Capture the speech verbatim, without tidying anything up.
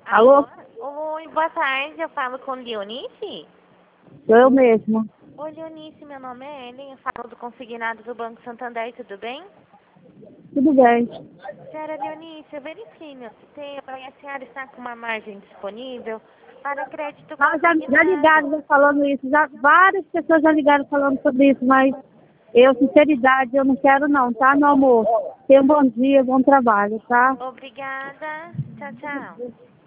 Alô? Oi, boa tarde, eu falo com Leonice? Sou eu mesmo. Oi, Leonice, meu nome é Ellen, eu falo do consignado do Banco Santander, tudo bem? Tudo bem. Senhora Leonice, eu verifiquei meu sistema e a senhora está com uma margem disponível para crédito Ah, já, consignado. já ligaram já falando isso, já, várias pessoas já ligaram falando sobre isso, mas eu, sinceridade, eu não quero não, tá, meu amor? Tenha um bom dia, bom trabalho, tá? Obrigada, tchau, tchau.